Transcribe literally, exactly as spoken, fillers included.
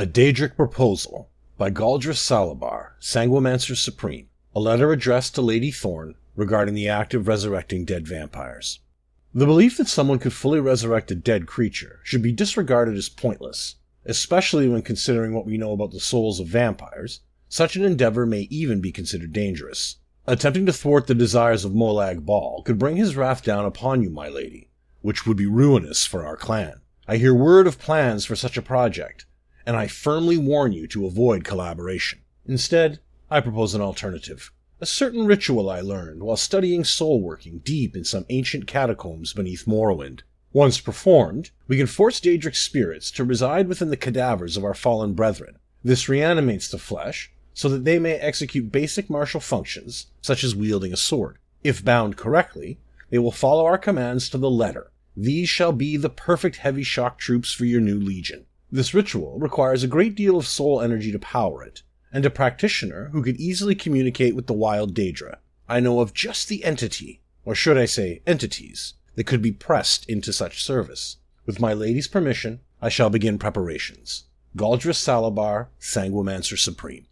A Daedric Proposal by Galdris Salabar, Sanguimancer Supreme. A letter addressed to Lady Thorn regarding the act of resurrecting dead vampires. The belief that someone could fully resurrect a dead creature should be disregarded as pointless, especially when considering what we know about the souls of vampires. Such an endeavor may even be considered dangerous. Attempting to thwart the desires of Molag Bal could bring his wrath down upon you, my lady, which would be ruinous for our clan. I hear word of plans for such a project, and I firmly warn you to avoid collaboration. Instead, I propose an alternative. A certain ritual I learned while studying soul-working deep in some ancient catacombs beneath Morrowind. Once performed, we can force Daedric's spirits to reside within the cadavers of our fallen brethren. This reanimates the flesh, so that they may execute basic martial functions, such as wielding a sword. If bound correctly, they will follow our commands to the letter. These shall be the perfect heavy shock troops for your new legion. This ritual requires a great deal of soul energy to power it, and a practitioner who could easily communicate with the wild Daedra. I know of just the entity, or should I say entities, that could be pressed into such service. With my lady's permission, I shall begin preparations. Galdris Salabar, Sanguimancer Supreme.